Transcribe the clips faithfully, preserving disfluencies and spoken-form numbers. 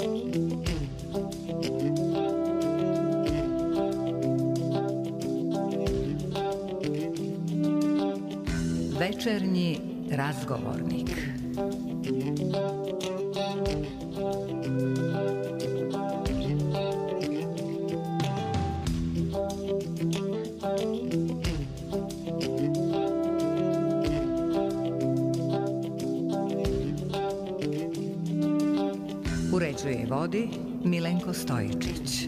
Večernji razgovornik. Uređuje i vodi Milenko Stojičić.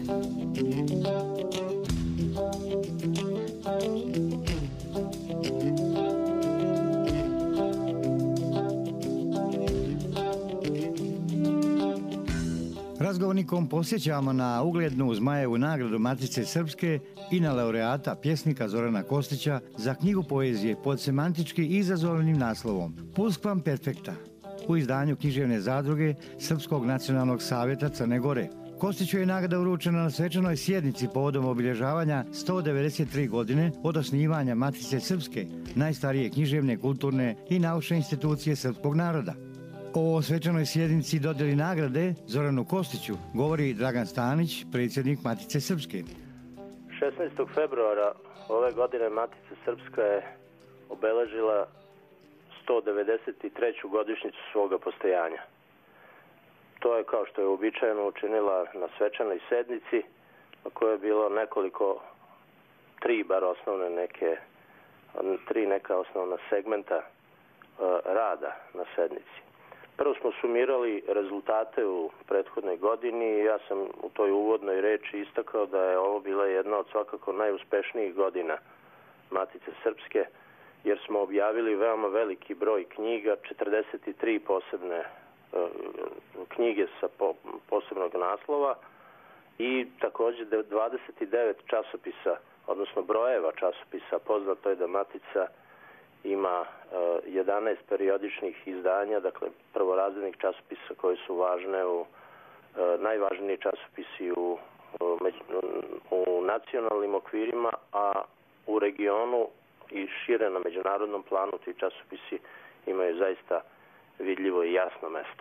Razgovornikom posjećamo na uglednu Zmajevu nagradu Matice Srpske i na laureata pjesnika Zorana Kostića za knjigu poezije pod semantički izazovnim naslovom Pluskvam perfekta u izdanju književne zadruge Srpskog nacionalnog savjeta Crne Gore. Kostiću je nagrada uručena na svečanoj sjednici povodom obilježavanja sto devedeset tri godine od osnivanja Matice Srpske, najstarije književne, kulturne i naučne institucije srpskog naroda. O svečanoj sjednici dodjeli nagrade Zoranu Kostiću govori Dragan Stanić, predsjednik Matice Srpske. šesnaestog februara ove godine Matica Srpska je obeležila sto devedeset treću godišnjicu svoga postojanja. To je, kao što je uobičajeno, učinila na svečanoj sednici na kojoj je bilo nekoliko, tri bar osnovne neke, tri neka osnovna segmenta uh, rada na sednici. Prvo smo sumirali rezultate u prethodnoj godini i ja sam u toj uvodnoj reči istakao da je ovo bila jedna od svakako najuspešnijih godina Matice Srpske, jer smo objavili veoma veliki broj knjiga, četrdeset tri posebne uh, knjige sa po, posebnog naslova i također dvadeset devet časopisa, odnosno brojeva časopisa. Poznato je da Matica ima uh, jedanaest periodičnih izdanja, dakle prvorazrednih časopisa koji su važne u uh, najvažniji časopisi u, u, u nacionalnim okvirima, a u regionu i šire na međunarodnom planu ti časopisi imaju zaista vidljivo i jasno mesto.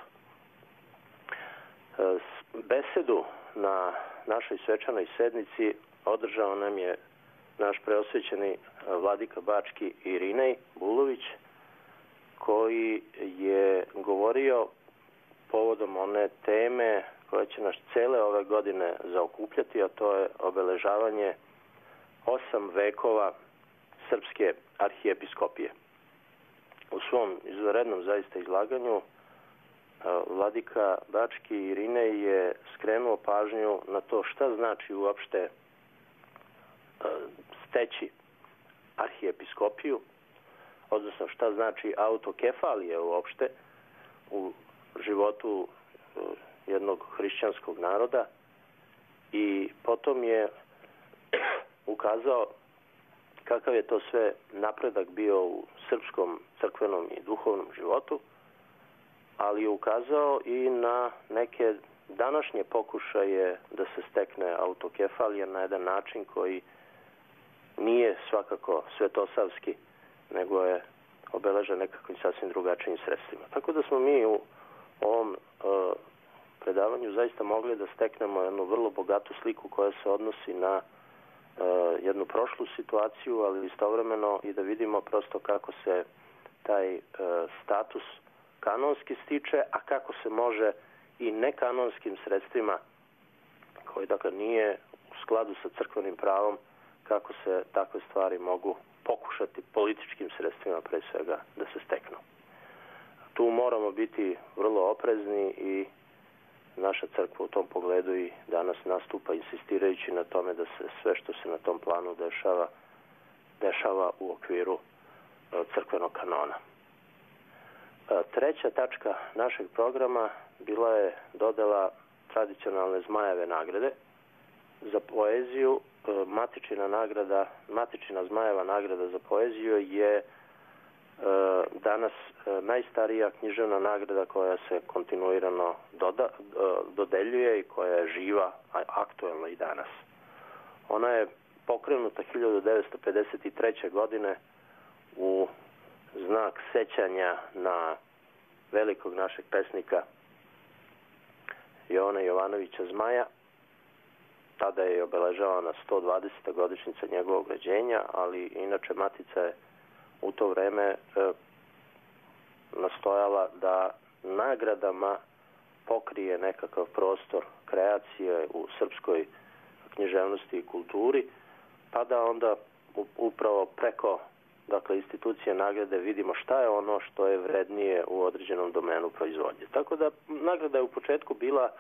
Uh, besedu na našoj svečanoj sednici održao nam je naš preosvećeni vladika Bački Irinej Bulović, koji je govorio povodom one teme koja će nas cele ove godine zaokupljati, a to je obeležavanje osam vekova srpske arhijepiskopije. U svom izvanrednom zaista izlaganju vladika Bački Irinej je skrenuo pažnju na to šta znači uopšte steći arhijepiskopiju, odnosno šta znači autokefalije uopšte u životu jednog hrišćanskog naroda, i potom je ukazao kakav je to sve napredak bio u srpskom crkvenom i duhovnom životu, ali je ukazao i na neke današnje pokušaje da se stekne autokefalija na jedan način koji nije svakako svetosavski, nego je obeležen nekakvim sasvim drugačijim sredstvima. Tako da smo mi u ovom uh, predavanju zaista mogli da steknemo jednu vrlo bogatu sliku koja se odnosi na uh, jednu prošlu situaciju, ali istovremeno i da vidimo prosto kako se taj uh, status kanonski stiče, a kako se može i nekanonskim sredstvima, koji dakle nije u skladu sa crkvenim pravom, kako se takve stvari mogu pokušati političkim sredstvima pre svega da se steknu. Tu moramo biti vrlo oprezni i naša crkva u tom pogledu i danas nastupa insistirajući na tome da se sve što se na tom planu dešava, dešava u okviru crkvenog kanona. Treća tačka našeg programa bila je dodela tradicionalne Zmajeve nagrade za poeziju. Matičina nagrada, Matičina Zmajeva nagrada za poeziju je e, danas e, najstarija književna nagrada koja se kontinuirano doda, e, dodeljuje i koja je živa, a aktuelna i danas. Ona je pokrenuta hiljadu devetsto pedeset treće godine u znak sećanja na velikog našeg pesnika Jovana Jovanovića Zmaja. Tada je obeležavana sto dvadeseta godišnjica njegovog rođenja, ali inače Matica je u to vreme e, nastojala da nagradama pokrije nekakav prostor kreacije u srpskoj književnosti i kulturi, pa da onda upravo preko dakle, institucije nagrade vidimo šta je ono što je vrednije u određenom domenu proizvodnje. Tako da nagrada je u početku bila e,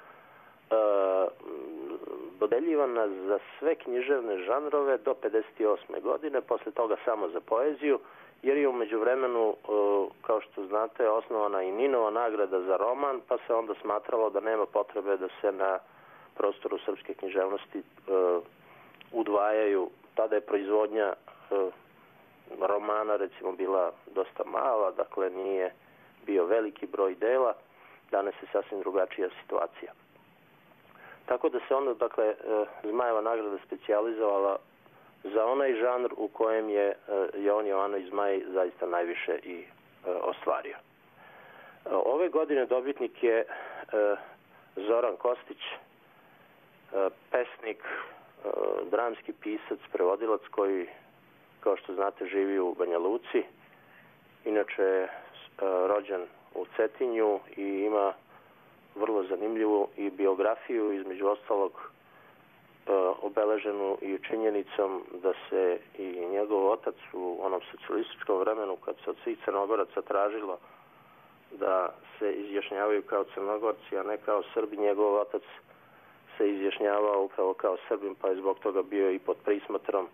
dodeljivana za sve književne žanrove do pedeset osme godine, posle toga samo za poeziju, jer je u međuvremenu, e, kao što znate, osnovana i Ninova nagrada za roman, pa se onda smatralo da nema potrebe da se na prostoru srpske književnosti e, udvajaju. Tada je proizvodnja e, romana recimo bila dosta mala, dakle nije bio veliki broj dela, danas je sasvim drugačija situacija. Tako da se onda, dakle, Zmajeva nagrada specijalizovala za onaj žanr u kojem je Jovan Jovanović Zmaj zaista najviše i ostvario. Ove godine dobitnik je Zoran Kostić, pesnik, dramski pisac, prevodilac koji, kao što znate, živi u Banja Luci. Inače je rođen u Cetinju i ima vrlo zanimljivu i biografiju, između ostalog obeleženu i činjenicom da se i njegov otac u onom socijalističkom vremenu, kad se od svih Crnogoraca tražilo da se izjašnjavaju kao Crnogorci, a ne kao Srbi, njegov otac se izjašnjavao upravo kao Srbin, pa je zbog toga bio i pod prismotrom.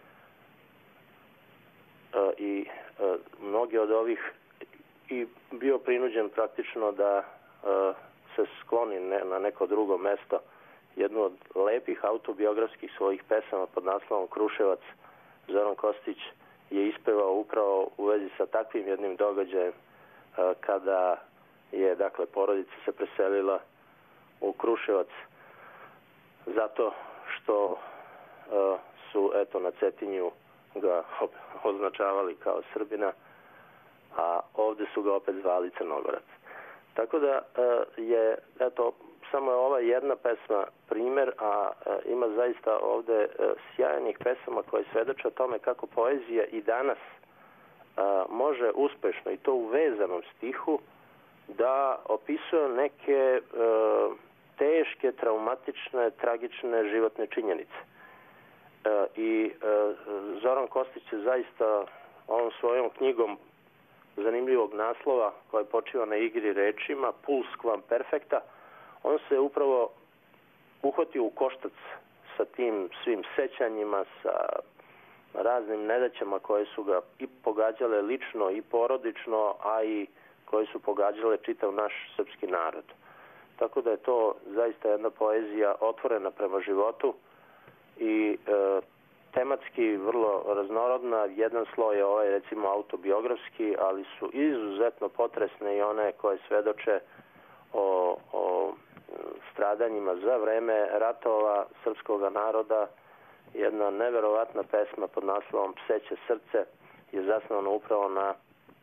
I mnogi od ovih i bio prinuđen praktično da se skloni na neko drugo mesto. Jednu od lepih autobiografskih svojih pesama pod naslovom Kruševac Zoran Kostić je ispevao upravo u vezi sa takvim jednim događajem kada je, dakle, porodica se preselila u Kruševac zato što su, eto, na Cetinju ga označavali kao Srbina, a ovde su ga opet zvali Crnogorac. Tako da je, eto, samo je ova jedna pesma primer, a ima zaista ovde sjajnih pesama koje svedoče o tome kako poezija i danas može uspešno, i to u vezanom stihu, da opisuje neke teške, traumatične, tragične životne činjenice. I Zoran Kostić je zaista ovom svojom knjigom zanimljivog naslova koja počiva na igri rečima, Puls quam perfecta, on se upravo uhvatio u koštac sa tim svim sećanjima, sa raznim nedaćama koje su ga i pogađale lično i porodično, a i koje su pogađale čitav naš srpski narod. Tako da je to zaista jedna poezija otvorena prema životu i e, tematski vrlo raznorodna. Jedan sloj je ovaj, recimo, autobiografski, ali su izuzetno potresne i one koje svedoče o, o stradanjima za vreme ratova srpskog naroda. Jedna neverovatna pesma pod naslovom Pseće srce je zasnovana upravo na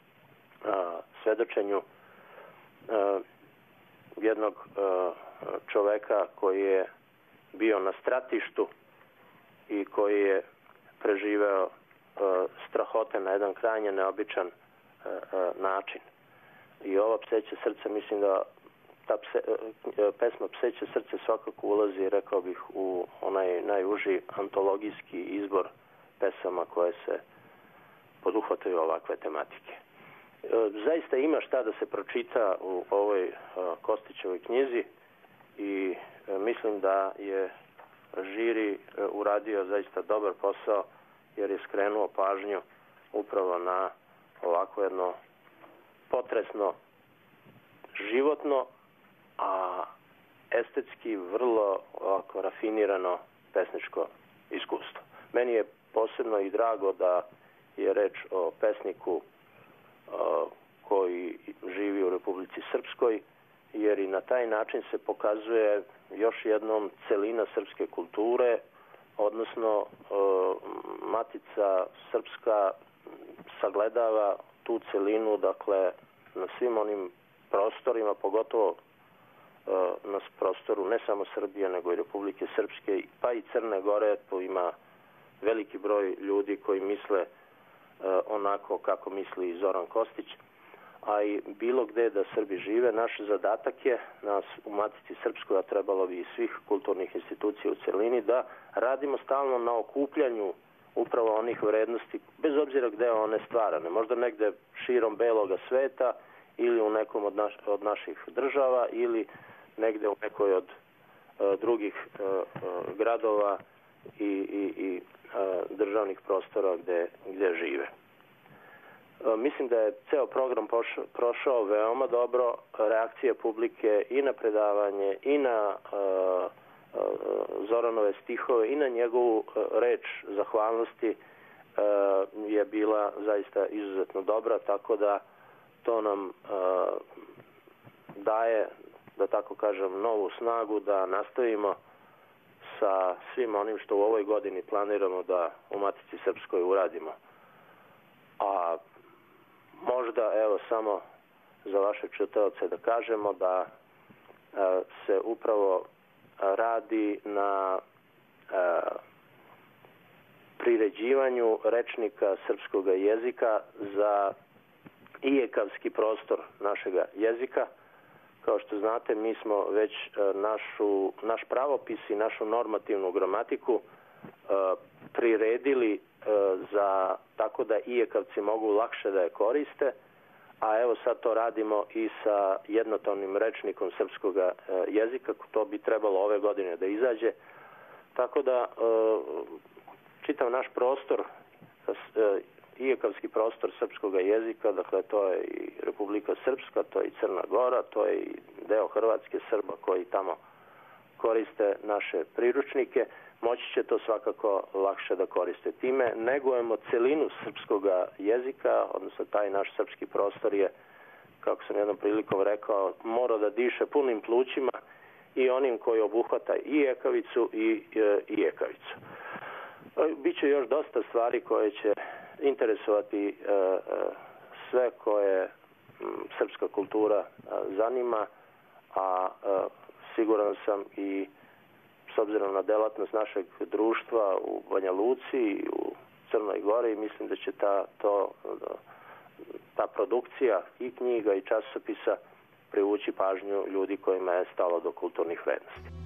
a, svedočenju a, jednog a, čoveka koji je bio na stratištu i koji je preživeo a, strahote na jedan krajnje neobičan a, a, način. I ova Pseće srce, mislim da ta pse, pesma Pseće srce svakako ulazi, rekao bih, u onaj najuži antologijski izbor pesama koje se poduhvataju ovakve tematike. Zaista ima šta da se pročita u ovoj Kostićevoj knjizi i mislim da je žiri uradio zaista dobar posao, jer je skrenuo pažnju upravo na ovako jedno potresno životno, a estetski vrlo ovako rafinirano pesničko iskustvo. Meni je posebno i drago da je reč o pesniku uh, koji živi u Republici Srpskoj, jer i na taj način se pokazuje još jednom celina srpske kulture, odnosno uh, Matica Srpska sagledava tu celinu, dakle, na svim onim prostorima, pogotovo na prostoru ne samo Srbije, nego i Republike Srpske, pa i Crne Gore. Tu ima veliki broj ljudi koji misle onako kako misli i Zoran Kostić, a i bilo gde da Srbi žive. Naš zadatak je, nas u Matici Srpskoj, a trebalo bi i svih kulturnih institucija u celini, da radimo stalno na okupljanju upravo onih vrednosti, bez obzira gde one stvarane. Možda negde širom beloga sveta ili u nekom od, naš, od naših država ili negde u nekoj od uh, drugih uh, uh, gradova i, i, i uh, državnih prostora gde, gde žive. Uh, mislim da je ceo program pošao, prošao veoma dobro. Reakcije publike i na predavanje i na uh, uh, Zoranove stihove i na njegovu uh, reč zahvalnosti uh, je bila zaista izuzetno dobra, tako da to nam uh, daje, da tako kažem, novu snagu da nastavimo sa svim onim što u ovoj godini planiramo da u Matici Srpskoj uradimo. A možda, evo, samo za vaše čitaoce da kažemo da a, se upravo radi na a, priređivanju rečnika srpskog jezika za ijekavski prostor našega jezika. Kao što znate, mi smo već našu, naš pravopis i našu normativnu gramatiku uh, priredili uh, za, tako da ijekavci mogu lakše da je koriste, a evo sad to radimo i sa jednotovnim rečnikom srpskog uh, jezika. To bi trebalo ove godine da izađe. Tako da uh, čitav naš prostor, uh, ijekavski prostor srpskog jezika, dakle to je i Republika Srpska, to je i Crna Gora, to je i deo Hrvatske Srba koji tamo koriste naše priručnike, moći će to svakako lakše da koriste. Time negujemo celinu srpskog jezika, odnosno taj naš srpski prostor je, kako sam jednom prilikom rekao, mora da diše punim plućima i onim koji obuhvata i ijekavicu i ijekavicu. Biće još dosta stvari koje će interesovati uh, uh, sve koje um, srpska kultura uh, zanima, a uh, siguran sam i s obzirom na delatnost našeg društva u Banja Luci i u Crnoj Gori, mislim da će ta, to, ta produkcija i knjiga i časopisa privući pažnju ljudi kojima je stalo do kulturnih vrednosti.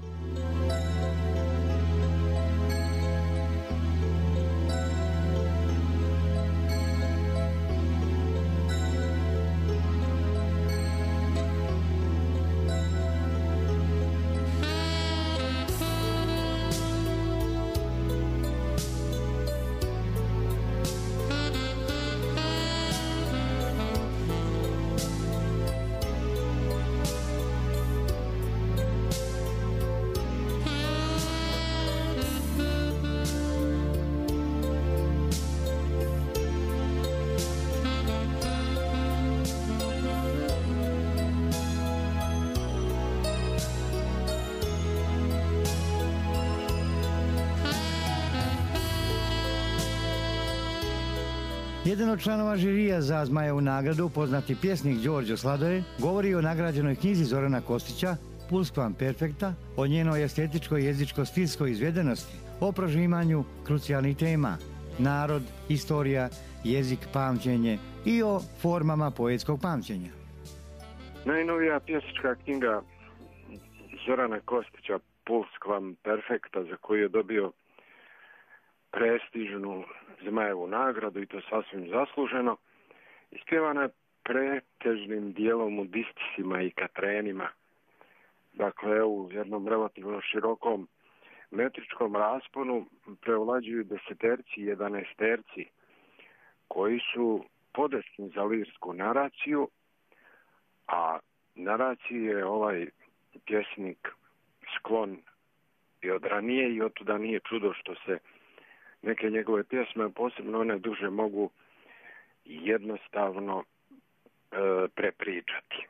Jedan od članova žirija za Zmajevu nagradu, poznati pjesnik Đorđe Sladoje, govori o nagrađenoj knjizi Zorana Kostića Plusquamperfecta, o njenoj estetičkoj jezičko-stilskoj izvedenosti, o prožimanju krucijalnih tema, narod, istorija, jezik, pamćenje i o formama poetskog pamćenja. Najnovija pjesnička knjiga Zorana Kostića Plusquamperfecta, za koju je dobio prestižnu Zmajevu nagradu i to sasvim zasluženo, ispjevana je pretežnim dijelom u distisima i katrenima. Dakle, u jednom relativno širokom metričkom rasponu prevlađuju deseterci i jedanaesterci koji su podesni za lirsku naraciju, a naraciji je ovaj pjesnik sklon i od ranije i od tuda nije čudo što se neke njegove pjesme, posebno one duže, mogu jednostavno e, prepričati.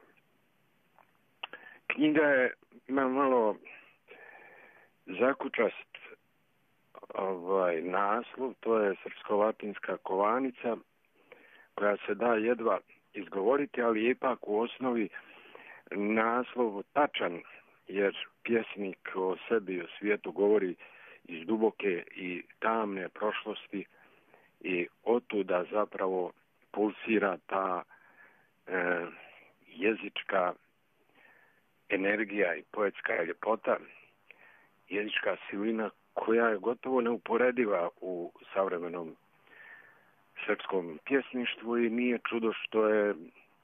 Knjiga je, ima malo zakučast ovaj, naslov, to je srpsko-latinska kovanica, koja se da jedva izgovoriti, ali je ipak u osnovi naslov tačan jer pjesnik o sebi i o svijetu govori iz duboke i tamne prošlosti i otuda zapravo pulsira ta e, jezička energija i poetska ljepota, jezička silina koja je gotovo neuporediva u savremenom srpskom pjesništvu i nije čudo što je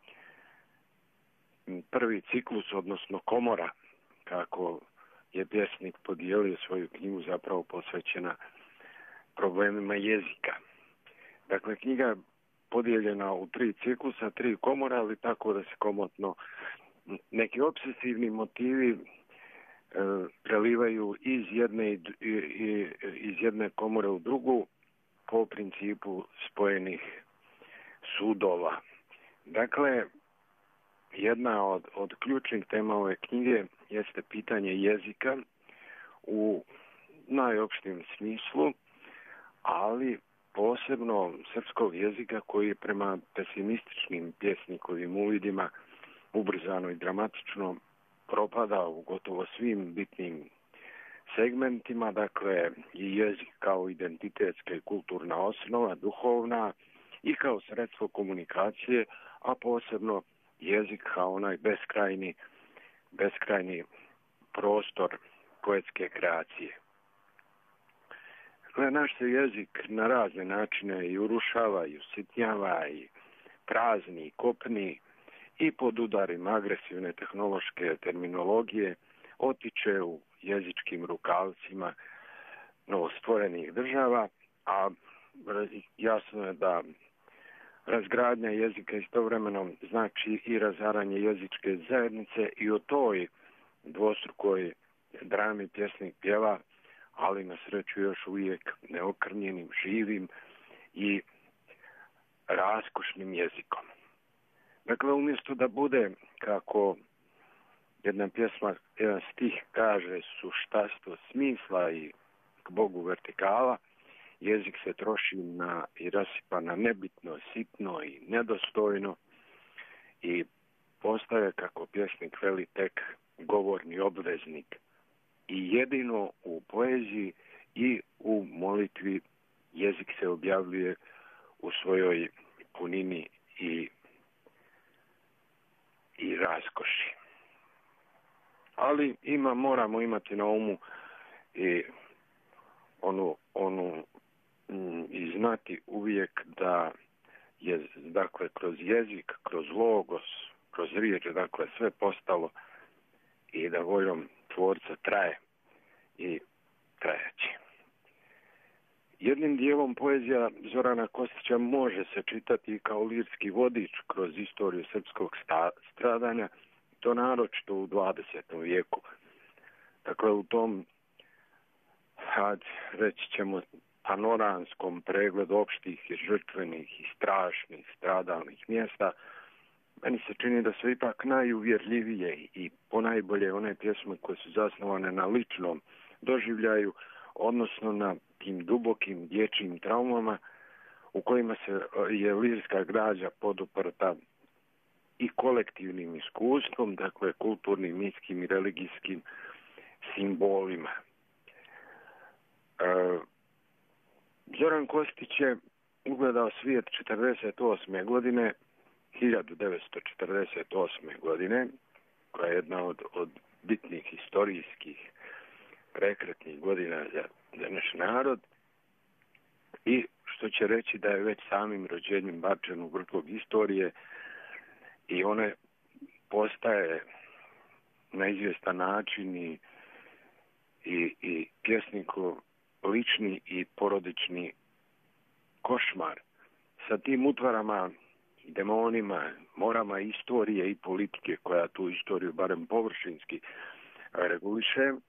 prvi ciklus, odnosno komora, kako je pjesnik podijelio svoju knjigu, zapravo posvećena problemima jezika. Dakle, knjiga je podijeljena u tri ciklusa, tri komore, ali tako da se komotno neki obsesivni motivi e, prelivaju iz jedne, i, i, iz jedne komore u drugu po principu spojenih sudova. Dakle, jedna od, od ključnih tema ove knjige jeste pitanje jezika u najopštijem smislu, ali posebno srpskog jezika koji je prema pesimističnim pjesnikovim uvidima ubrzano i dramatično propada u gotovo svim bitnim segmentima, dakle i jezik kao identitetska i kulturna osnova, duhovna i kao sredstvo komunikacije, a posebno jezik kao onaj beskrajni, beskrajni prostor poetske kreacije. Dakle, naš se jezik na razne načine i urušava, i usitnjava, i prazni, i kopni, i pod udarima agresivne tehnološke terminologije otiče u jezičkim rukavcima novostvorenih država, a jasno je da razgradnja jezika istovremeno znači i razaranje jezičke zajednice i o toj dvostrukoj drami pjesnik pjeva, ali na sreću još uvijek neokrnjenim, živim i raskošnim jezikom. Dakle, umjesto da bude, kako jedna pjesma, jedan stih kaže, suštastvo smisla i k Bogu vertikala, jezik se troši na i rasipa na nebitno, sitno i nedostojno i postaje, kako pjesnik veli, tek govorni obveznik. I jedino u poeziji i u molitvi jezik se objavljuje u svojoj punini i, i raskoši. Ali ima, moramo imati na umu i onu, onu i znati uvijek da je, dakle, kroz jezik, kroz logos, kroz riječ, dakle, sve postalo i da voljom tvorca traje i trajaće. Jednim dijelom poezija Zorana Kostića može se čitati kao lirski vodič kroz istoriju srpskog stradanja, to naročito u dvadesetom vijeku. Dakle, u tom, had, reći ćemo, panoramskom pregledu opštih i žrtvenih i strašnih stradalnih mjesta, meni se čini da su ipak najuvjerljivije i ponajbolje one pjesme koje su zasnovane na ličnom doživljaju, odnosno na tim dubokim dječjim traumama u kojima se je lirska građa poduprta i kolektivnim iskustvom, dakle kulturnim, mitskim i religijskim simbolima. E, Zoran Kostić je ugledao svijet četrdeset osme godine, hiljadu devetsto četrdeset osme godine, koja je jedna od, od bitnih historijskih prekretnih godina za, za naš narod, i što će reći da je već samim rođenjem bačen u vrtlog istorije i one postaje na izvjestan način i, i, i pjesnikov lični i porodični košmar sa tim utvarama, demonima, morama istorije i politike koja tu istoriju barem površinski reguliše. E,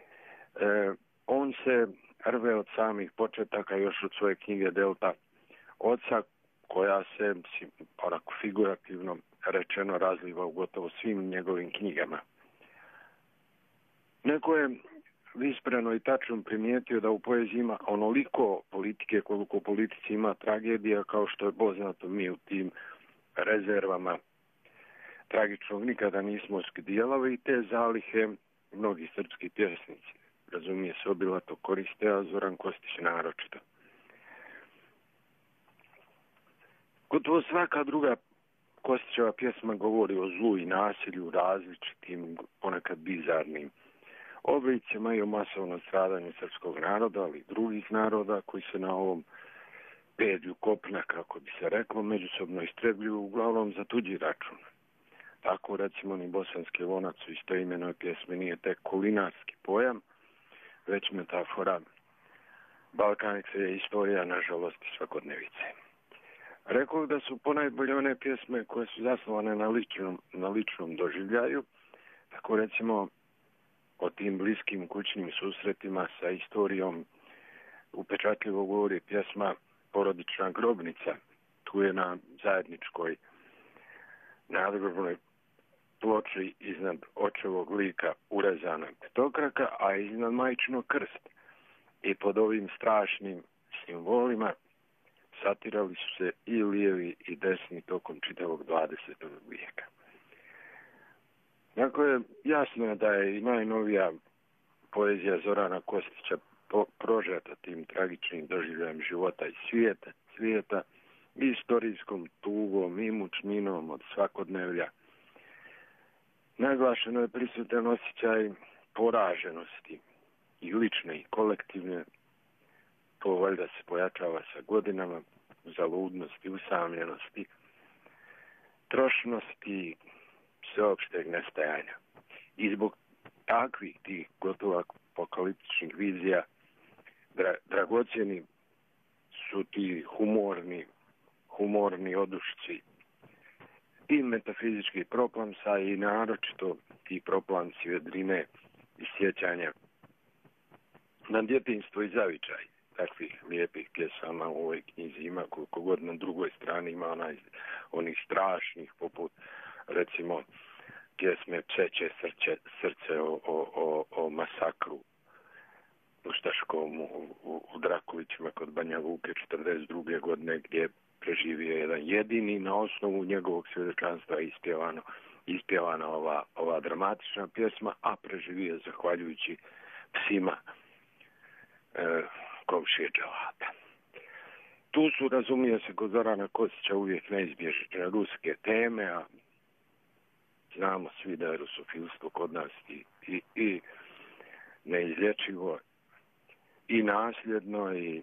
on se rve od samih početaka, još od svoje knjige Delta oca, koja se, onako figurativno rečeno, razliva u gotovo svim njegovim knjigama. Neko je vispreno i tačno primijetio da u poeziji ima onoliko politike koliko u politici ima tragedija, kao što je poznato, mi u tim rezervama tragičnog nikada nismo skdijelali i te zalihe mnogi srpski pjesnici, razumije se, obilato koriste, a Zoran Kostić naročito. Gotovo svaka druga Kostićeva pjesma govori o zlu i nasilju, različitim, ponekad bizarnim oblicima i o masovnom stradanju srpskog naroda, ali i drugih naroda koji se na ovom pedlju kopna, kako bi se reklo, međusobno istrebljuju uglavnom za tuđi račun. Tako, recimo, ni bosanski vonac u istoimenoj pjesmi nije tek kulinarski pojam, već metafora balkanske je istorija, nažalost, i svakodnevice. Rekao da su ponajbolje one pjesme koje su zasnovane na ličnom, na ličnom doživljaju, tako recimo o tim bliskim kućnim susretima sa istorijom upečatljivo govori pjesma Porodična grobnica. Tu je na zajedničkoj nadgrobnoj ploči iznad očevog lika urezana petokraka, a iznad majčinog krst. I pod ovim strašnim simbolima satirali su se i lijevi i desni tokom čitavog dvadesetog vijeka. Dakle, jasno je da je i najnovija poezija Zorana Kostića prožeta tim tragičnim doživljajem života i svijeta, svijeta, i istorijskom tugom i mučninom od svakodnevlja. Naglašeno je prisutan osjećaj poraženosti i lične i kolektivne. To valjda se pojačava sa godinama, zaludnosti, usamljenosti, trošnosti, sveopšteg nestajanja. I zbog takvih tih gotovo apokaliptičnih vizija dra, dragocjeni su ti humorni, humorni odušci i metafizički proplamsa i naročito ti proplamci vedrine i sjećanja na djetinjstvo i zavičaj. Takvih lijepih pjesama u ovoj knjizi ima, koliko god na drugoj strani ima onaj, onih strašnih, poput recimo pjesme Pseće srce, srce o, o, o, o masakru ustaškom u, u, u Drakovićima kod Banja Luke četrdeset druge godine, gdje je preživio jedan jedini, na osnovu njegovog svjedočanstva ispjevano, ispjevana ova, ova dramatična pjesma, a preživio zahvaljujući psima e, komšije dželata. Tu su, razumije se, kod Zorana Kostića uvijek neizbježne ruske teme, a znamo svi da je rusofilstvo kod nas i, i, i neizlječivo i nasljedno i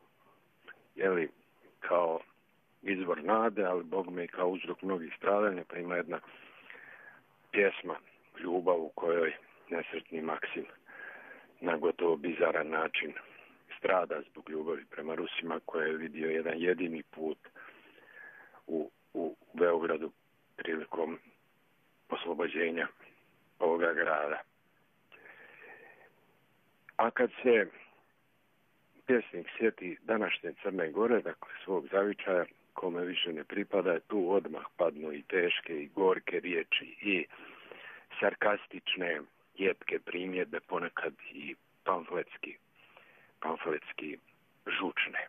jeli, kao izvor nade, ali bogme i kao uzrok mnogih stradanja, pa ima jedna pjesma Ljubav u kojoj nesretni Maksim na gotovo bizaran način strada zbog ljubavi prema Rusima, koje je vidio jedan jedini put u, u Beogradu prilikom oslobođenja ovoga grada. A kad se pjesnik sjeti današnje Crne Gore, dakle svog zavičaja, kome više ne pripada, tu odmah padnu i teške i gorke riječi i sarkastične, jetke primjedbe, ponekad i pamfletski, pamfletski žučne.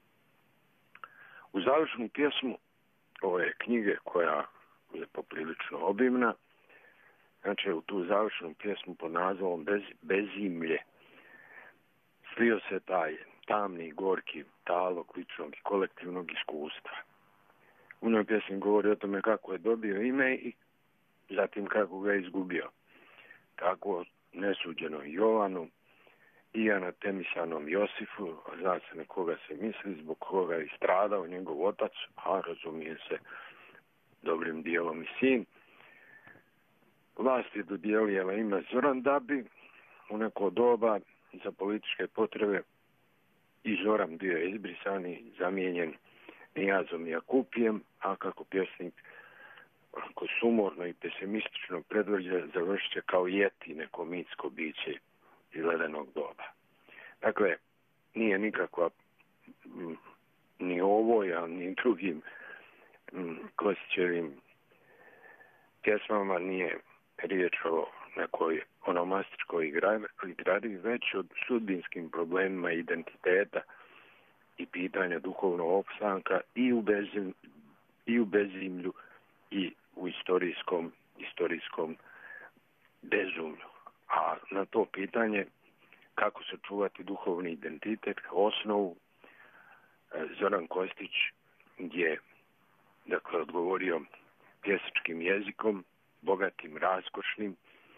U završnu pjesmu ove knjige, koja je poprilično obimna, znači u tu završnu pjesmu pod nazvom Bez, Bezimlje slio se taj tamni, gorki talog ličnog i kolektivnog iskustva. U njoj pjesmi govori o tome kako je dobio ime i zatim kako ga je izgubio. Kako nesuđeno Jovanu i anatemisanom Josifu, a zna se na koga se misli, zbog koga je stradao njegov otac, a razumije se dobrim dijelom i sin. Vlast je dodijelila ime Zoran da bi u neko doba za političke potrebe i Zoran bio izbrisan i zamijenjen Nijazom Jakupijem, a kako pjesnik ako sumorno i pesimistično predvrđe završit će kao jeti, neko mitsko biće iz ledenog doba. Dakle, nije nikakva m, ni ovoj, a ni drugim Kostićevim pjesmama nije riječ o nekoj onomastičkoj igrari, već o sudbinskim problemima identiteta i pitanja duhovnog opstanka i u, bezim, i u bezimlju i u istorijskom, istorijskom bezumlju. A na to pitanje kako sačuvati duhovni identitet kao osnovu, Zoran Kostić je dakle odgovorio pjesačkim jezikom, bogatim, raskošnim,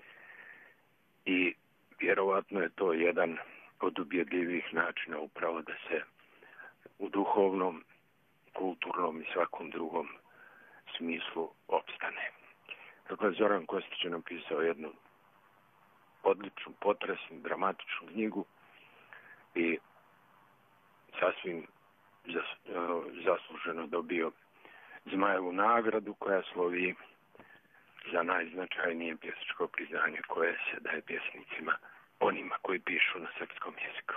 i vjerovatno je to jedan od ubjedljivih načina upravo da se u duhovnom, kulturnom i svakom drugom smislu opstane. Dakle, Zoran Kostić je napisao jednu odličnu, potresnu, dramatičnu knjigu i sasvim zasluženo dobio Zmajevu nagradu koja slovi za najznačajnije pjesačko priznanje koje se daje pjesnicima, onima koji pišu na srpskom jeziku.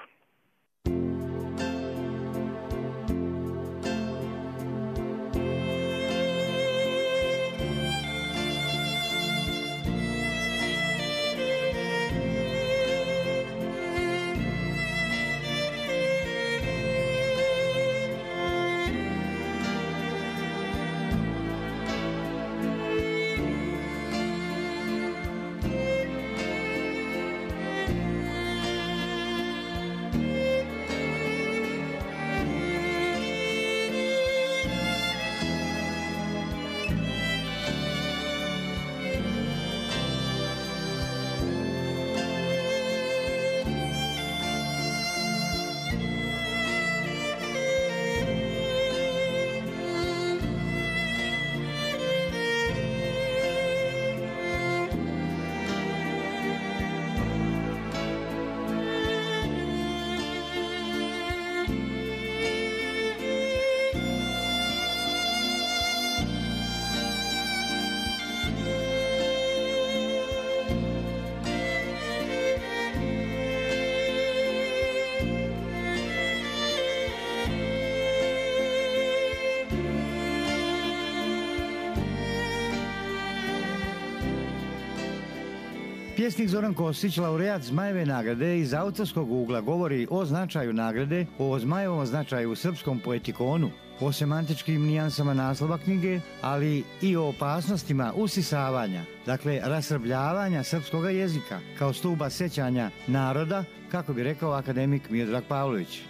Pjesnik Zoran Kostić, laureat Zmajeve nagrade, iz autorskog ugla govori o značaju nagrade, o Zmajevom značaju u srpskom poetikonu, o semantičkim nijansama naslova knjige, ali i o opasnostima usisavanja, dakle rasrbljavanja srpskoga jezika, kao stuba sećanja naroda, kako bi rekao akademik Miodrag Pavlović.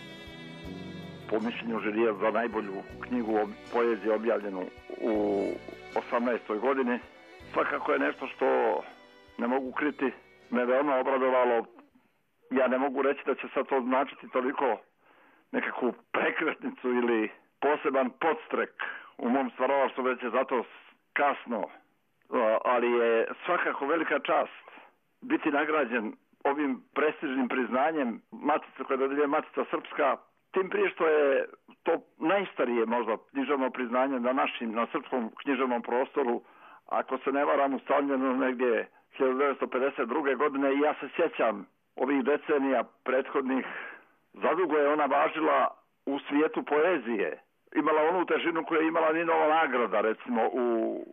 Po mišljenju žirija za najbolju knjigu o poeziji objavljenu u osamnaestoj godini, svakako je nešto što ne mogu kriti, me veoma obradovalo. Ja ne mogu reći da će sad to značiti toliko nekakvu prekretnicu ili poseban podstrek u mom stvaralaštvu, već je zato kasno, ali je svakako velika čast biti nagrađen ovim prestižnim priznanjem Matice koje dodeljuje Matica Srpska, tim prije što je to najstarije možda književno priznanje na našim, na srpskom književnom prostoru, ako se ne varam, ustanovljeno negdje hiljadu devetsto pedeset druge. godine, i ja se sjećam ovih decenija prethodnih. Zadugo je ona važila u svijetu poezije. Imala onu težinu koju je imala Ninova nagrada, recimo, u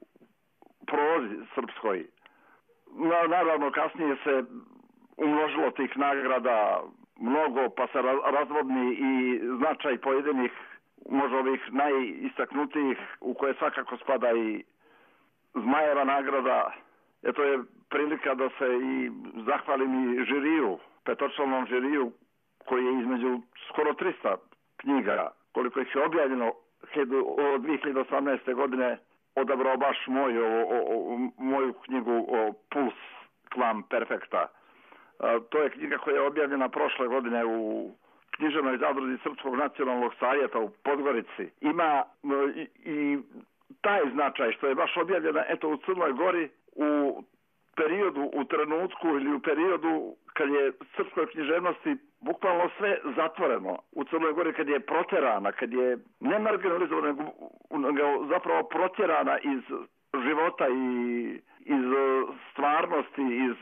prozi srpskoj. Naravno, kasnije se umnožilo tih nagrada mnogo, pa se razvodni i značaj pojedinih, možda ovih najistaknutijih, u koje svakako spada i Zmajeva nagrada. Eto je prilika da se i zahvalim i žiriju, petočlanom žiriju, koji je između skoro tristo knjiga, koliko ih je objavljeno od dvije hiljade osamnaeste. godine, odabrao baš moju, o, o, moju knjigu o Puls Clam Perfecta. A, to je knjiga koja je objavljena prošle godine u književnoj zadruzi Srpskog nacionalnog savjeta u Podgorici. Ima i, i taj značaj što je baš objavljena eto u Crnoj Gori u periodu, u trenutku ili u periodu kad je srpskoj književnosti bukvalno sve zatvoreno. U Crnoj Gori kad je protjerana, kad je ne marginalizovana, nego zapravo protjerana iz života i iz stvarnosti, iz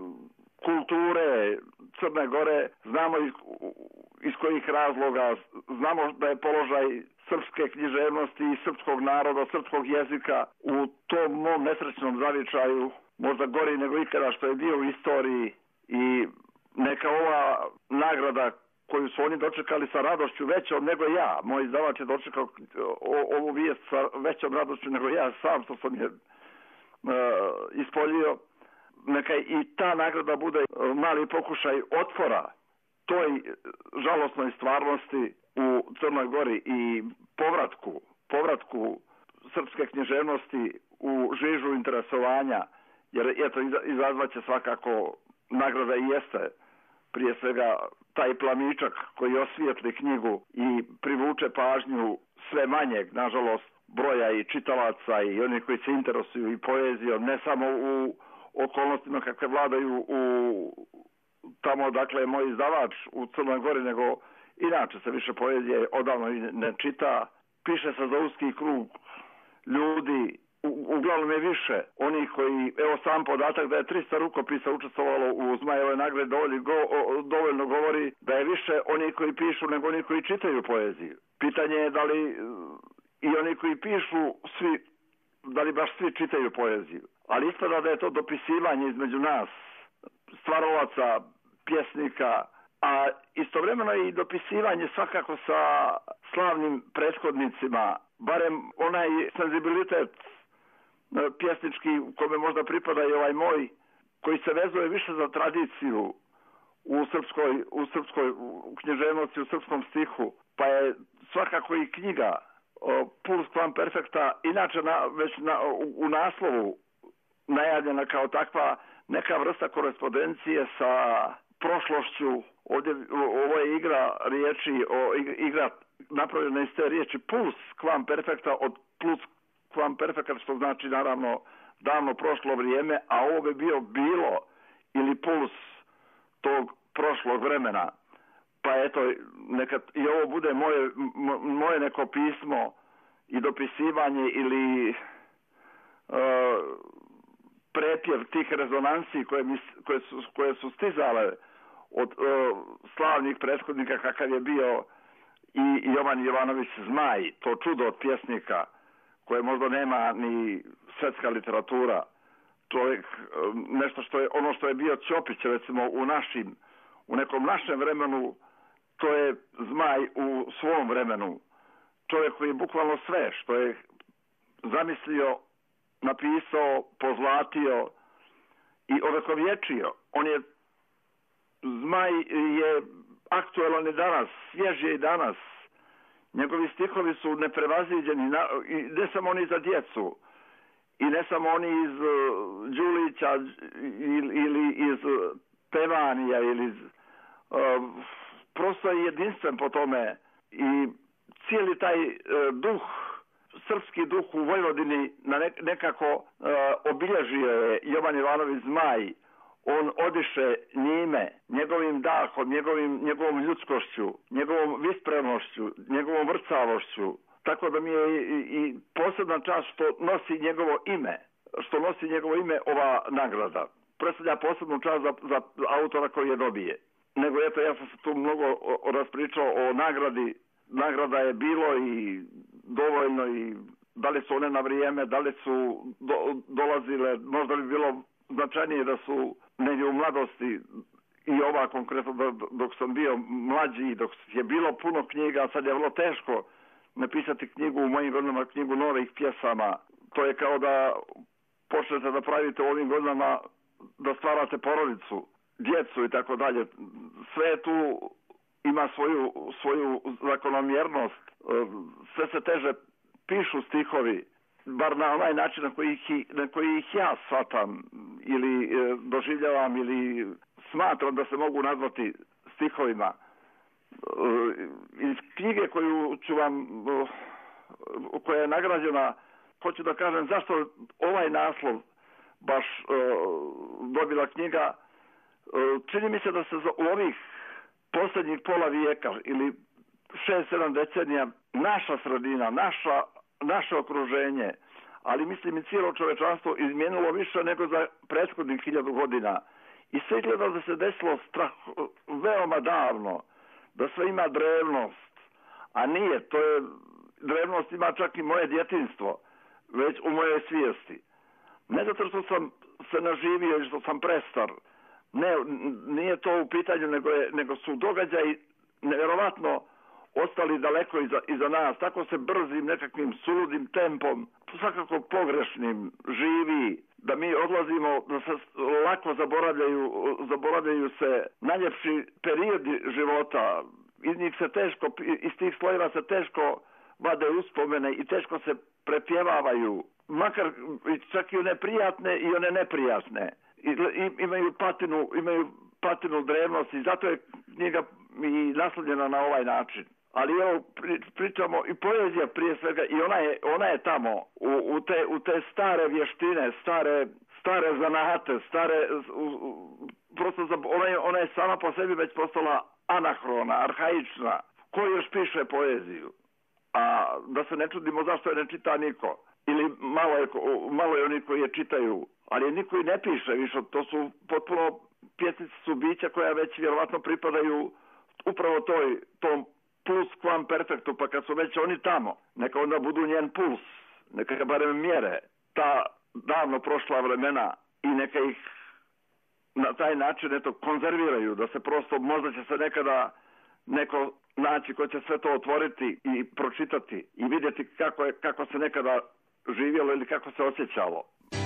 kulture Crne Gore, znamo iz, iz kojih razloga, znamo da je položaj srpske književnosti i srpskog naroda, srpskog jezika u tom mom nesrećnom zavičaju možda gori nego ikada što je bio u istoriji, i neka ova nagrada koju su oni dočekali sa radošću većom nego ja, moj izdavač je dočekao ovu vijest sa većom radošću nego ja sam što sam je uh, ispoljio, neka i ta nagrada bude mali pokušaj otpora toj žalosnoj stvarnosti u Crnoj Gori i povratku, povratku srpske književnosti u žižu interesovanja, jer eto izazvaće svakako nagrada i jeste prije svega taj plamičak koji osvijetli knjigu i privuče pažnju sve manjeg, nažalost, broja i čitalaca i onih koji se interesuju i poezijom, ne samo u okolnostima kakve vladaju u tamo, dakle, moj izdavač u Crnoj Gori, nego inače se više poezije odavno ne čita. Piše se za uski krug ljudi, u, uglavnom je više onih koji, evo sam podatak da je trista rukopisa učestvovalo u Zmajevoj nagradi dovoljno, go, dovoljno govori da je više onih koji pišu nego oni koji čitaju poeziju. Pitanje je da li i oni koji pišu svi, da li baš svi čitaju poeziju. Ali ispada da je to dopisivanje između nas, stvaralaca, pjesnika, a istovremeno i dopisivanje svakako sa slavnim prethodnicima, barem onaj senzibilitet pjesnički kome možda pripada i ovaj moj, koji se vezuje više za tradiciju u srpskoj, u srpskoj književnosti, u srpskom stihu, pa je svakako i knjiga Puls Quam Perfecta, inače na, već na, u, u naslovu najavljena kao takva neka vrsta korespondencije sa prošlošću. Ovdje ovo je igra riječi, o, igra napravljena iz te riječi Puls Quam Perfecta od Plus Quam Perfecta, što znači naravno davno prošlo vrijeme, a ovo bi bio bilo ili puls tog prošlog vremena. Pa eto, neka i ovo bude moje, moje neko pismo i dopisivanje ili uh, prepjev tih rezonansi koje, mi, koje, su, koje su stizale od uh, slavnih prethodnika kakav je bio i Jovan Jovanović Zmaj, to čudo od pjesnika koje možda nema ni svetska literatura. Čovjek, nešto što je, ono što je bio Ćopić recimo u našim, u nekom našem vremenu, to je Zmaj u svom vremenu. Čovjek koji je bukvalno sve što je zamislio, napisao, pozlatio i ovekovječio. On je, Zmaj je aktualan i danas, svježi i danas. Njegovi stihovi su neprevaziđeni, ne samo oni za djecu i ne samo oni iz uh, Đulića ili iz Tevanija ili iz, uh, prosto je jedinstven po tome i cijeli taj uh, duh, srpski duh u Vojvodini na ne, nekako uh, obilježio je Jovan Ivanović Zmaj. On odiše njime, njegovim dahom, njegovim, njegovom ljudskošću, njegovom vispremnošću, njegovom vrcavošću. Tako da mi je i, i posebna čast što nosi njegovo ime, što nosi njegovo ime ova nagrada. Predstavlja posebnu čast za, za autora koji je dobije. Nego eto, ja sam se tu mnogo raspričao o nagradi. Nagrada je bilo i dovoljno i da li su one na vrijeme, da li su do, dolazile, možda bi bilo značajnije da su negdje u mladosti i ova konkretno dok sam bio mlađi, dok je bilo puno knjiga, sad je vrlo teško napisati knjigu u mojim godinama, knjigu novih pjesama. To je kao da počnete da pravite u ovim godinama, da stvarate porodicu, djecu i tako dalje. Sve tu ima svoju, svoju zakonomjernost, sve se teže pišu stihovi, bar na onaj način na koji ih, na koji ih ja shvatam ili e, doživljavam ili smatram da se mogu nazvati stihovima. E, iz knjige koju ću vam, e, koja je nagrađena, hoću da kažem zašto ovaj naslov baš e, dobila knjiga. E, čini mi se da se za, u ovih posljednjih pola vijeka ili šest, sedam decenija naša sredina, naša naše okruženje, ali mislim i cijelo čovečanstvo izmijenilo više nego za prethodnih hiljadu godina. I sve gleda da se desilo strah, veoma davno, da sve ima drevnost, a nije, to je, drevnost ima čak i moje djetinjstvo, već u mojoj svijesti. Ne zato što sam se naživio i što sam prestar, ne, nije to u pitanju, nego, je, nego su događaji nevjerovatno ostali daleko iza, iza nas, tako se brzim nekakvim suludim tempom, svakako pogrešnim, živi, da mi odlazimo, da se lako zaboravljaju, zaboravljaju se najljepši periodi života. Iz njih se teško, iz tih slojeva se teško vade uspomene i teško se prepjevavaju, makar čak i one prijatne i one neprijatne. I, i, imaju patinu, imaju patinu drevnost i zato je knjiga i naslovljena na ovaj način. Ali evo pričamo i poezija prije svega i ona je, ona je tamo u, u, te, u te stare vještine, stare, stare zanate, stare, u, u, prosto za, ona, je, ona je sama po sebi već postala anahrona, arhaična. Ko još piše poeziju? A da se ne čudimo zašto je ne čita niko. Ili malo je, malo je oni koji je čitaju, ali niko i ne piše više. To su potpuno pjesnici su bića koja već vjerovatno pripadaju upravo toj, tom plus quam perfectu, pa kad su već oni tamo, neka onda budu njen puls, neka ga barem mjere ta davno prošla vremena i neka ih na taj način eto konzerviraju, da se prosto možda će se nekada neko naći ko će sve to otvoriti i pročitati i vidjeti kako, je, kako se nekada živjelo ili kako se osjećalo.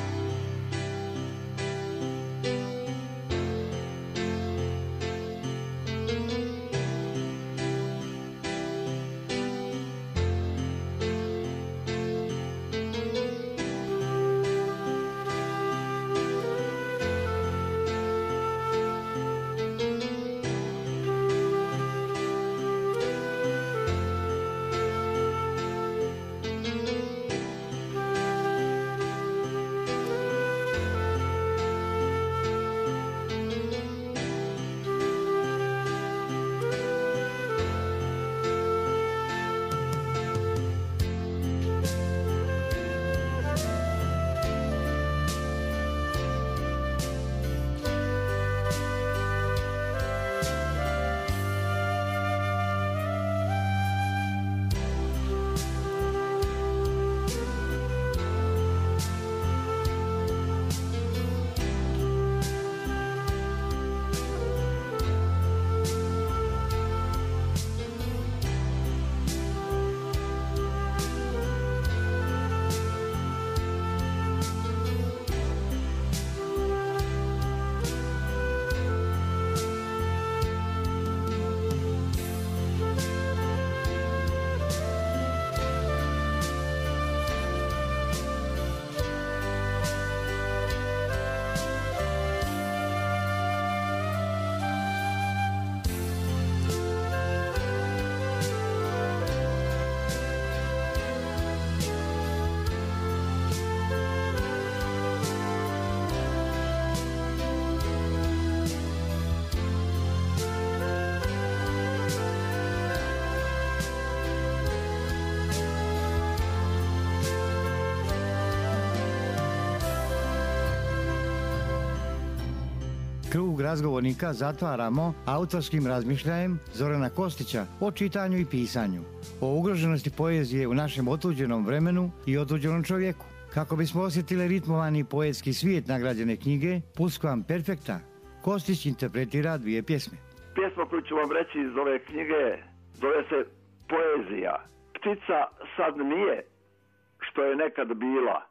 Krug razgovornika zatvaramo autorskim razmišljajem Zorana Kostića o čitanju i pisanju, o ugroženosti poezije u našem otuđenom vremenu i otuđenom čovjeku. Kako bismo osjetili ritmovani poetski svijet nagrađene knjige Plus quam perfecta, Kostić interpretira dvije pjesme. Pjesma koju ću vam reći iz ove knjige zove se Poezija. Ptica sad nije što je nekad bila,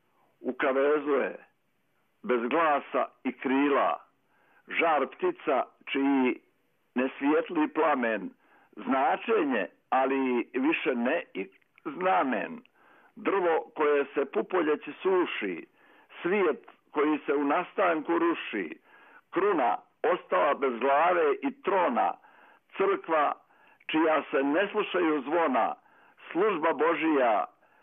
u kavezu je, bez glasa i krila, žar ptica čiji ne svijetli plamen, značenje, ali više ne i znamen, drvo koje se pupoljeći suši, svijet koji se u nastanku ruši, kruna ostala bez glave i trona, crkva čija se ne slušaju zvona, služba Božija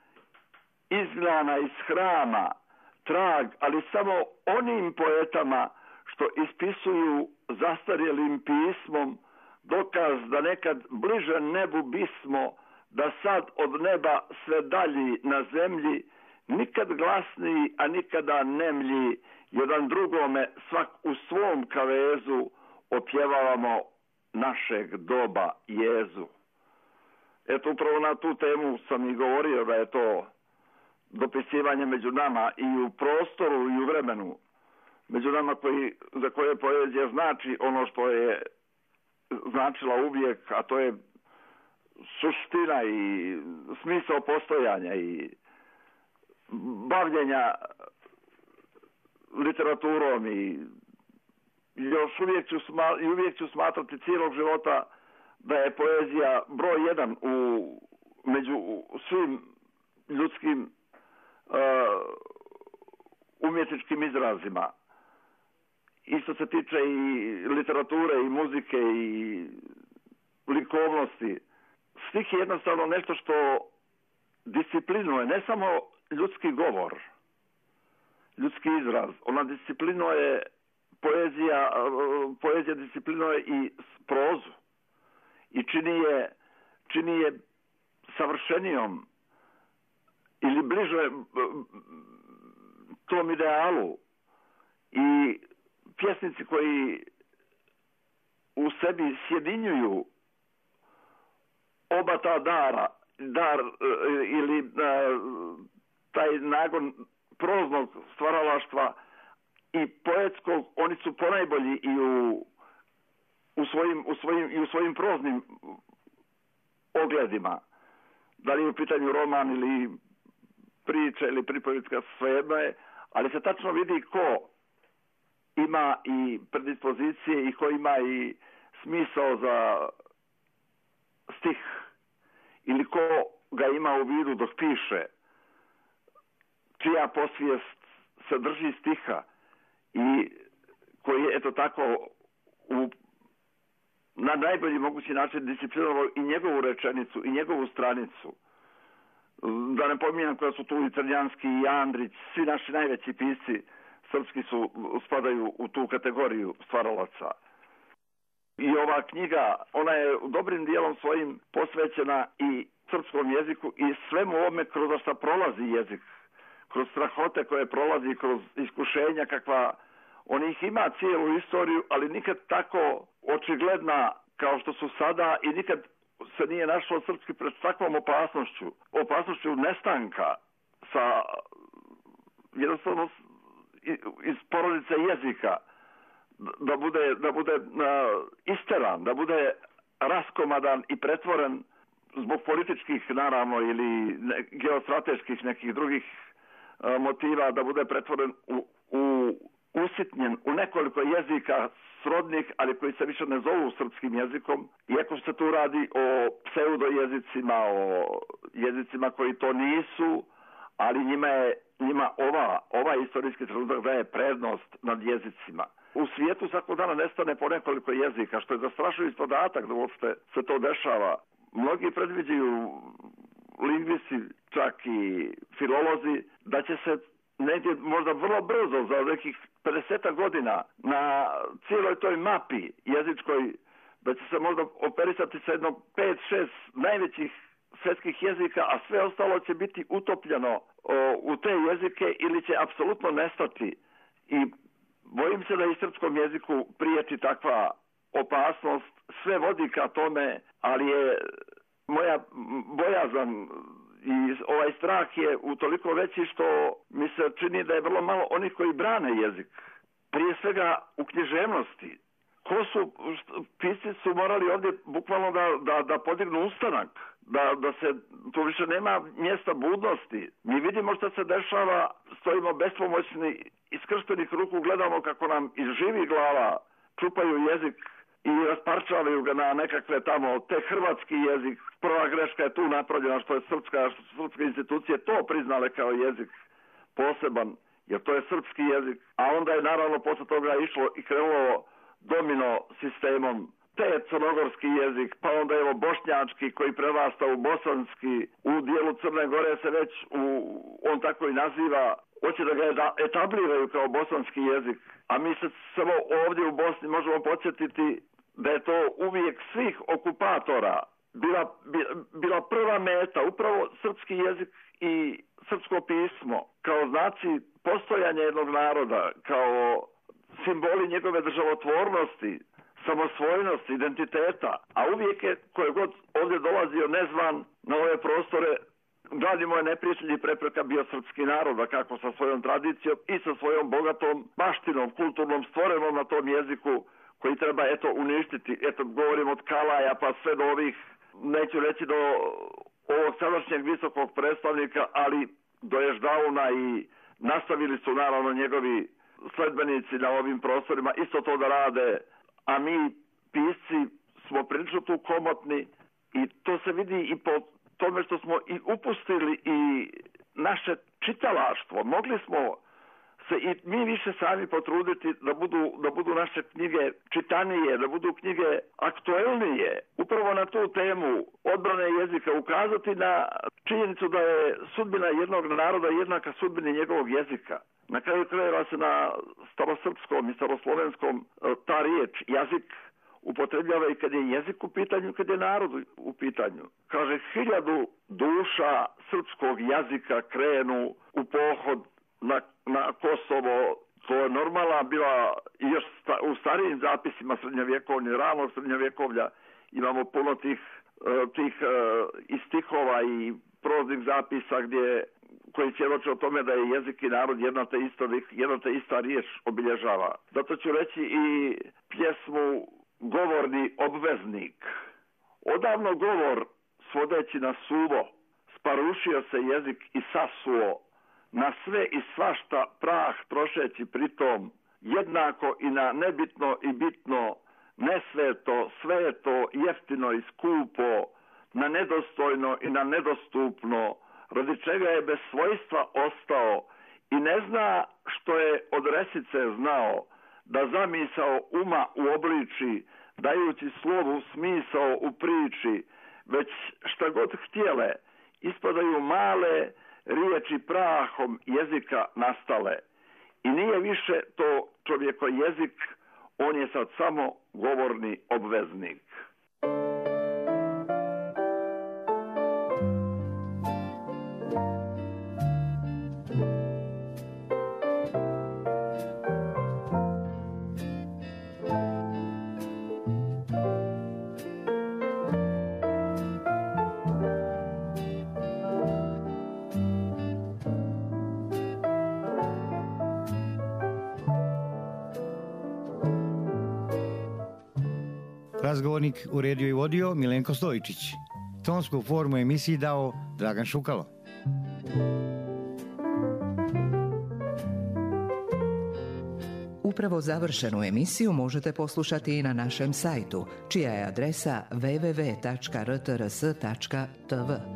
izgnana iz hrama, trag, ali samo onim poetama što ispisuju zastarjelim pismom, dokaz da nekad bliže nebu bismo, da sad od neba sve dalji na zemlji, nikad glasniji, a nikada nemlji, jedan drugome svak u svom kavezu opjevavamo našeg doba jezu. Eto, upravo na tu temu sam i govorio da je to dopisivanje među nama i u prostoru i u vremenu, među nama koji, za koje poezija znači ono što je značila uvijek, a to je suština i smisao postojanja i bavljenja literaturom i još uvijek ću, sma, i uvijek ću smatrati cijelog života da je poezija broj jedan u, među u svim ljudskim uh, umjetničkim izrazima. Isto se tiče i literature i muzike i likovnosti. Stih je jednostavno nešto što disciplinuje, ne samo ljudski govor, ljudski izraz. Ona disciplinuje poezija, poezija disciplinuje i prozu i čini je, čini je savršenijom ili bliže tom idealu. I pjesnici koji u sebi sjedinjuju oba ta dara, dar ili taj nagon proznog stvaralaštva i poetskog, oni su ponajbolji i u, u, svojim, u, svojim, i u svojim proznim ogledima. Da li je u pitanju roman ili priča ili pripovitka, svejedno je, ali se tačno vidi ko ima i predispozicije i ko ima i smisao za stih ili ko ga ima u vidu dok piše, čija posvijest se drži stiha i koji je eto tako u, na najbolji mogući način disciplinovao i njegovu rečenicu i njegovu stranicu. Da ne pominjam koja su tu i Crnjanski i Andrić, svi naši najveći pisci srpski su, spadaju u tu kategoriju stvaralaca. I ova knjiga, ona je dobrim dijelom svojim posvećena i srpskom jeziku i svemu ovome kroz što prolazi jezik, kroz strahote koje prolazi, kroz iskušenja kakva on ih ima cijelu istoriju, ali nikad tako očigledna kao što su sada i nikad se nije našlo srpski pred takvom opasnošću, opasnošću nestanka sa jednostavno iz porodice jezika, da bude, da bude uh, isteran, da bude raskomadan i pretvoren zbog političkih naravno ili ne, geostrateških nekih drugih uh, motiva, da bude pretvoren u, u usitnjen u nekoliko jezika srodnih, ali koji se više ne zovu srpskim jezikom, iako se tu radi o pseudo jezicima, o jezicima koji to nisu, ali njima je njima ova, ova istorijski trenutak daje prednost nad jezicima. U svijetu svakog dana nestane po nekoliko jezika, što je zastrašujući podatak da uopšte se to dešava. Mnogi predviđaju, lingvisti, čak i filolozi, da će se negdje možda vrlo brzo, za nekih pedeset godina, na cijeloj toj mapi jezičkoj, da će se možda operisati sa jedno pet šest najvećih svjetskih jezika, a sve ostalo će biti utopljeno o, u te jezike ili će apsolutno nestati. I bojim se da i srpskom jeziku prijeti takva opasnost, sve vodi ka tome, ali je moja bojazan i ovaj strah je utoliko veći što mi se čini da je vrlo malo onih koji brane jezik. Prije svega u književnosti. Ko su, pisci su morali ovdje bukvalno da, da, da podignu ustanak, da, da se, tu više nema mjesta budnosti. Mi vidimo što se dešava, stojimo bespomoćni, iskrštenih ruku gledamo kako nam iz živih glava čupaju jezik i rasparčavaju ga na nekakve tamo, te hrvatski jezik. Prva greška je tu napravljena što je srpska, što su srpske institucije to priznale kao jezik poseban, jer to je srpski jezik. A onda je naravno posle toga išlo i krenulo domino sistemom, te crnogorski jezik, pa onda evo bošnjački koji prerasta u bosanski, u dijelu Crne Gore se već u, on tako i naziva, hoće da ga etabliraju kao bosanski jezik, a mi se samo ovdje u Bosni možemo podsjetiti da je to uvijek svih okupatora bila, bila prva meta, upravo srpski jezik i srpsko pismo, kao znaci postojanja jednog naroda, kao simboli njegove državotvornosti, samosvojnosti, identiteta, a uvijek je koje god ovdje dolazio nezvan na ove prostore, glavni moj neprijatelj i prepreka bio srpski narod, kako sa svojom tradicijom i sa svojom bogatom baštinom, kulturnom, stvorenom na tom jeziku koji treba eto uništiti. Eto govorim od Kalaja pa sve do ovih neću reći do ovog sadašnjeg visokog predstavnika, ali do Ešdauna, i nastavili su naravno njegovi sledbenici na ovim prostorima isto to da rade, a mi pisci smo prilično tu komotni i to se vidi i po tome što smo i upustili i naše čitalaštvo. Mogli smo se i mi više sami potruditi da budu, da budu naše knjige čitanije, da budu knjige aktuelnije. Upravo na tu temu odbrane jezika ukazati na činjenicu da je sudbina jednog naroda jednaka sudbini njegovog jezika. Na kraju krajeva se na starosrpskom i staroslovenskom ta riječ, jezik, upotrebljava i kad je jezik u pitanju, kad je narod u pitanju. Kaže, hiljadu duša srpskog jezika krenu u pohod na, na Kosovo. To je normalna bila i još sta, u starijim zapisima srednjovjekovnih, ranog srednjovjekovlja imamo puno tih, tih i stihova i proznih zapisa gdje koji svjedoče o tome da je jezik i narod jedna te ista, jedna te ista riječ obilježava. Zato ću reći i pjesmu Govorni obveznik. Odavno govor, svodeći na suvo, sparušio se jezik i sasuo, na sve i svašta prah trošeći pritom, jednako i na nebitno i bitno, nesveto, sveto, jeftino i skupo, na nedostojno i na nedostupno, radi čega je bez svojstva ostao i ne zna što je od resice znao, da zamisao uma uobliči, dajući slovu smisao u priči, već šta god htjele, ispadaju male riječi prahom jezika nastale. I nije više to čovjeko jezik, on je sad samo govorni obveznik. Razgovornik uredio i vodio Milenko Stojičić. Tonsku formu emisiji dao Dragan Šukalo. Upravo završenu emisiju možete poslušati i na našem sajtu, čija je adresa w w w tačka r t r s tačka t v.